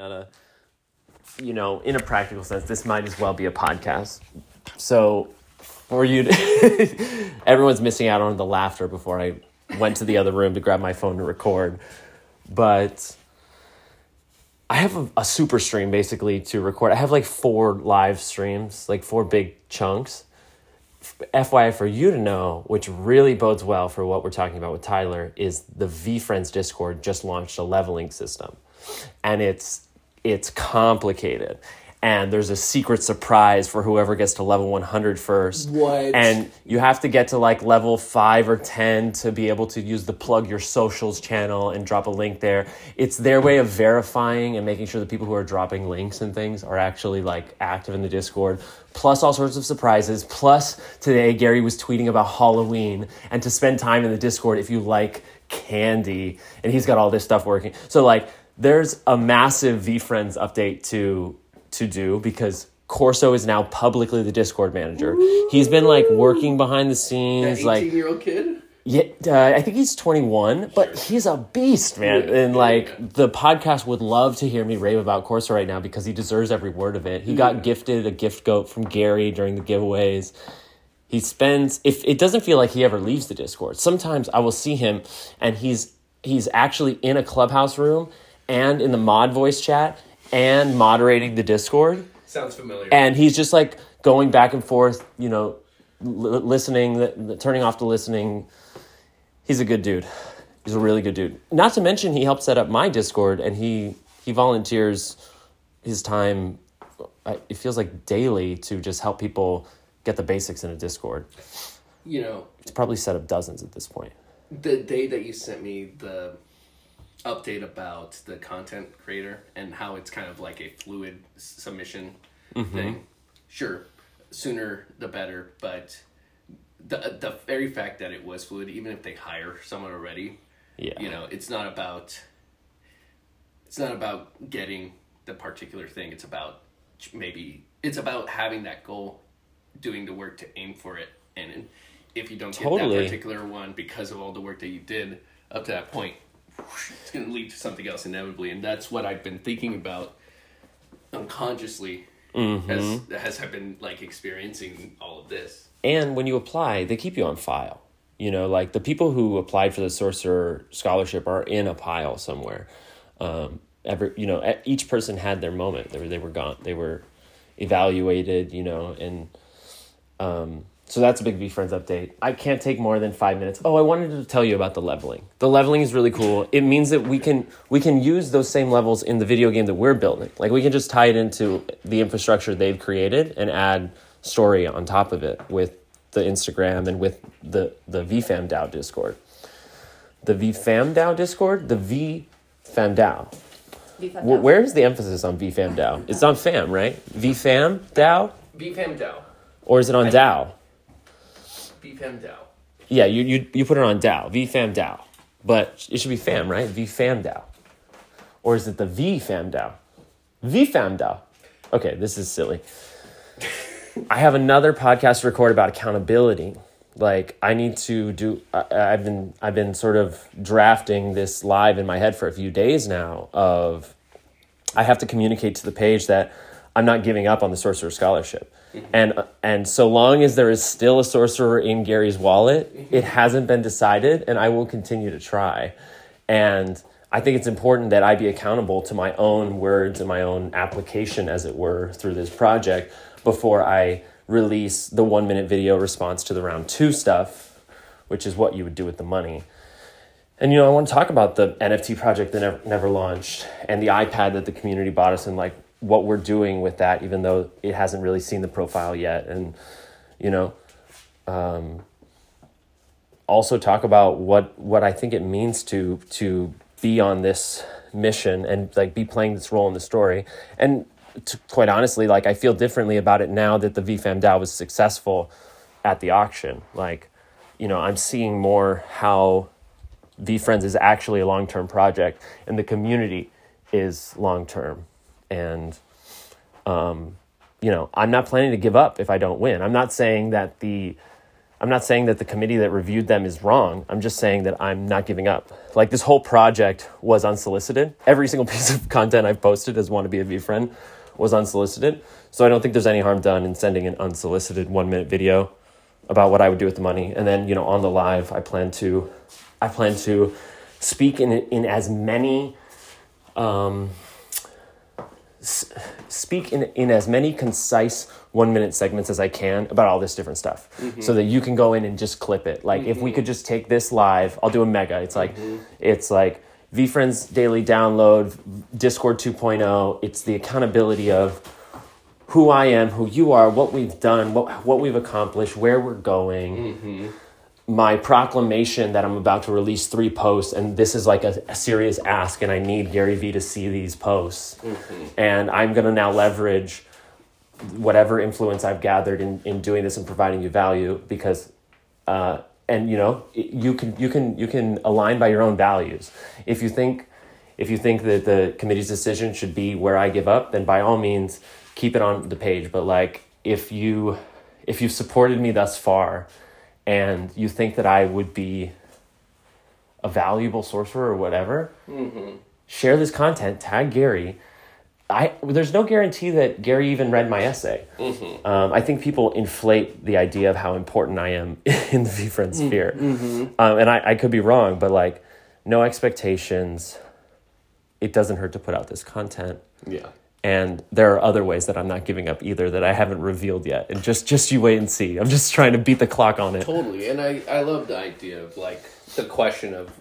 In a practical sense, this might as well be a podcast. So for you to, everyone's missing out on the laughter before I went to the other room to grab my phone to record. But I have a super stream basically to record. I have like 4 live streams, like 4 big chunks. FYI for you to know, which really bodes well for what we're talking about with Tyler, is the VFriends Discord just launched a leveling system. And it's complicated. And there's a secret surprise for whoever gets to level 100 first. What? And you have to get to like level 5 or 10 to be able to use the plug your socials channel and drop a link there. It's their way of verifying and making sure the people who are dropping links and things are actually like active in the Discord. Plus all sorts of surprises. Plus today Gary was tweeting about Halloween and to spend time in the Discord if you like candy. And he's got all this stuff working. So like there's a massive VFriends update to do because Corso is now publicly the Discord manager. Ooh. He's been like working behind the scenes. That 18-year-old kid? Yeah, I think he's 21, but he's a beast, man. And like the podcast would love to hear me rave about Corso right now because he deserves every word of it. He got gifted a gift goat from Gary during the giveaways. He spends, if it doesn't feel like he ever leaves the Discord. Sometimes I will see him and he's actually in a Clubhouse room and in the mod voice chat and moderating the Discord. Sounds familiar. And he's just like going back and forth, listening, turning off the listening. He's a good dude. He's a really good dude. Not to mention he helped set up my Discord and he volunteers his time, it feels like daily, to just help people get the basics in a Discord. He's probably set up dozens at this point. The day that you sent me the update about the content creator and how it's kind of like a fluid submission thing. Sure, sooner the better, but the very fact that it was fluid, even if they hire someone already, it's not about getting the particular thing. It's about having that goal, doing the work to aim for it, and if you don't get that particular one because of all the work that you did up to that point, it's going to lead to something else inevitably. And that's what I've been thinking about unconsciously as I've been like experiencing all of this. And when you apply, they keep you on file. Like the people who applied for the Sorcerer Scholarship are in a pile somewhere. Each person had their moment. They were gone. They were evaluated, and so that's a big VFriends update. I can't take more than 5 minutes. Oh, I wanted to tell you about the leveling. The leveling is really cool. It means that we can use those same levels in the video game that we're building. Like we can just tie it into the infrastructure they've created and add story on top of it with the Instagram and with the VFamDAO Discord. The VFamDAO Discord? The VFamDAO. Where's the emphasis on VFamDAO? It's on fam, right? VFamDAO? VFamDAO. Or is it on DAO? VFamDAO. Yeah, you put it on DAO, VFamDAO. But it should be fam, right? VFamDAO. Or is it the VFamDAO? VFamDAO. Okay, this is silly. I have another podcast to record about accountability. Like I need to do, I've been sort of drafting this live in my head for a few days now of, I have to communicate to the page that I'm not giving up on the Sorcerer Scholarship. And so long as there is still a sorcerer in Gary's wallet, it hasn't been decided, and I will continue to try. And I think it's important that I be accountable to my own words and my own application, as it were, through this project before I release the 1-minute video response to the round 2 stuff, which is what you would do with the money. And, I want to talk about the NFT project that never launched and the iPad that the community bought us and like what we're doing with that, even though it hasn't really seen the profile yet. And, also talk about what I think it means to be on this mission and like be playing this role in the story. And quite honestly, like I feel differently about it now that the VFamDAO was successful at the auction. Like, I'm seeing more how VFriends is actually a long-term project and the community is long-term. And, I'm not planning to give up if I don't win. I'm not saying that I'm not saying that the committee that reviewed them is wrong. I'm just saying that I'm not giving up. Like, this whole project was unsolicited. Every single piece of content I've posted as Want to Be a VFriend was unsolicited. So I don't think there's any harm done in sending an unsolicited 1-minute video about what I would do with the money. And then, on the live, I plan to speak in as many as many concise 1-minute segments as I can about all this different stuff, so that you can go in and just clip it. Like, if we could just take this live, I'll do a mega. It's like VFriends daily download, Discord 2.0. It's the accountability of who I am, who you are, what we've done, what we've accomplished, where we're going. My proclamation that I'm about to release 3 posts, and this is like a serious ask, and I need Gary Vee to see these posts. And I'm going to now leverage whatever influence I've gathered in doing this and providing you value, because you can align by your own values. If you think that the committee's decision should be where I give up, then by all means keep it on the page. But like, if you've supported me thus far and you think that I would be a valuable sorcerer or whatever, share this content, tag Gary. There's no guarantee that Gary even read my essay. I think people inflate the idea of how important I am in the VFriend sphere. And I could be wrong, but like, no expectations. It doesn't hurt to put out this content. Yeah. And there are other ways that I'm not giving up either that I haven't revealed yet. And just you wait and see. I'm just trying to beat the clock on it. Totally. And I love the idea of like the question of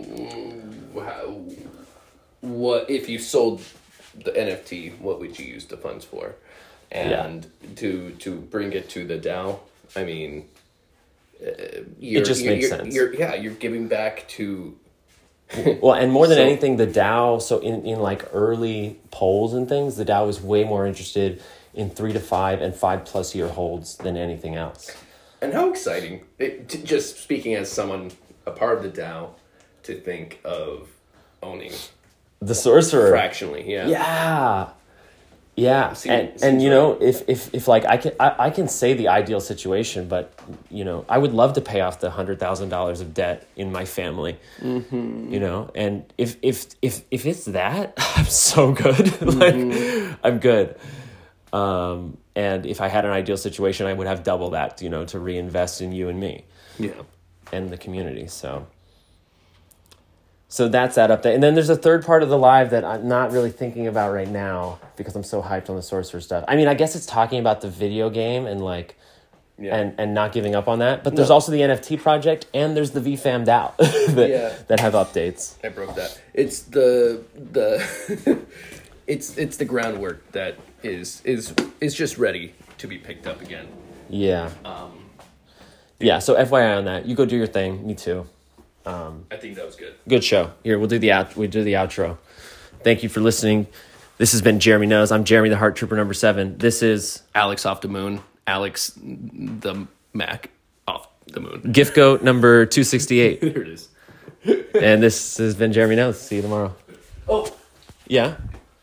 what if you sold the NFT, what would you use the funds for? And to bring it to the DAO, I mean, it just makes sense. You're giving back to. Well, and more than anything, the DAO, so in like early polls and things, the DAO is way more interested in 3 to 5 and 5+ year holds than anything else. And how exciting, just speaking as someone, a part of the DAO, to think of owning the sorcerer fractionally. Yeah. And you know, if like I can say the ideal situation, but you know, I would love to pay off the $100,000 of debt in my family. You know, and if it's that, I'm so good. Like, I'm good. And if I had an ideal situation, I would have double that, you know, to reinvest in you and me. Yeah. And the community. So that's that update. And then there's a third part of the live that I'm not really thinking about right now because I'm so hyped on the sorcerer stuff. I mean, I guess it's talking about the video game and like, and not giving up on that. But there's also the NFT project and there's the VFam DAO that have updates. I broke that. It's it's the groundwork that is just ready to be picked up again. Yeah. Yeah. So FYI on that, you go do your thing. Me too. I think that was good. Good show. Here, we'll do the outro. Thank you for listening. This has been Jeremy Knows. I'm Jeremy the Heart Trooper number 7. This is Alex off the moon. Alex the Mac off the moon. Gift Goat number 268. There it is. And this has been Jeremy Knows. See you tomorrow. Oh. Yeah?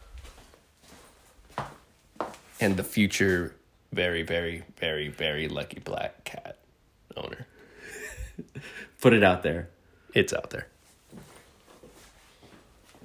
And the future very, very, very, very lucky black cat owner. Put it out there. It's out there.